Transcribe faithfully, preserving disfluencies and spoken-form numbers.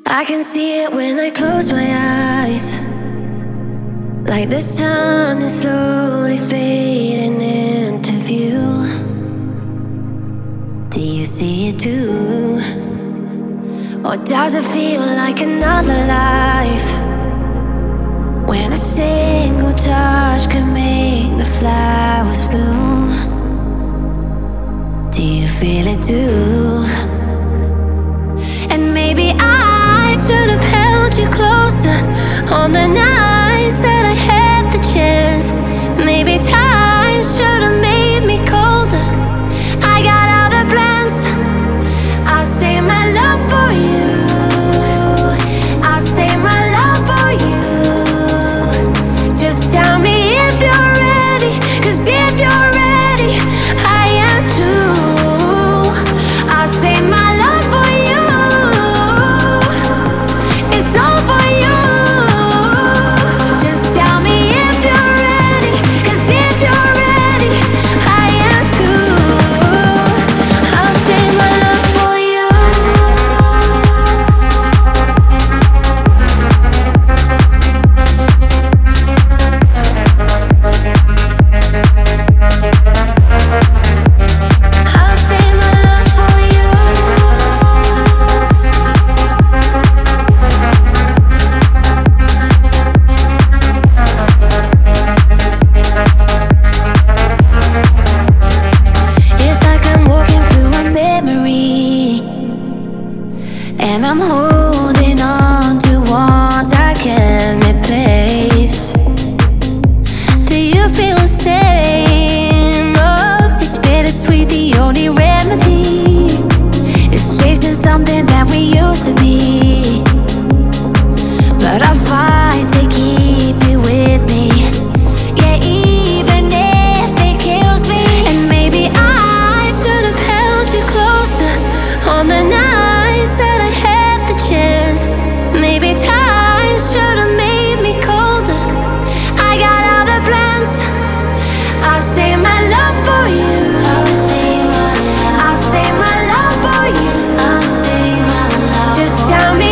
I can see it when I close my eyes, like the sun is slowly fading into view. Do you see it too? Or does it feel like another life, when a single touch can make the flowers bloom? Do you feel it too? And maybe I should have held you closer on the nights that I had the chance. Maybe time should have made me colder. I got other plans. I'll save my love for you. I'll save my love for you. Just tell me if you're ready, 'cause if you're ready, I am too. I'll save my love for you. It's all for you. Just tell me if you're ready, 'cause if you're ready, I am too. I'll save my love for you. I'll save my love for you. It's like I'm walking through a memory, and I'm holding on to ones I can't replace. Do you feel the same? Oh, it's bittersweet, the only remedy is chasing something that we used to be. But I fight to keep you with me, yeah, even if it kills me. And maybe I should have held you closer on the nights that I had the chance. Maybe time should have made me colder. I got other plans. I'll save my love for you. I'll save my love. I'll save my love for you. I'll save my love. Just tell me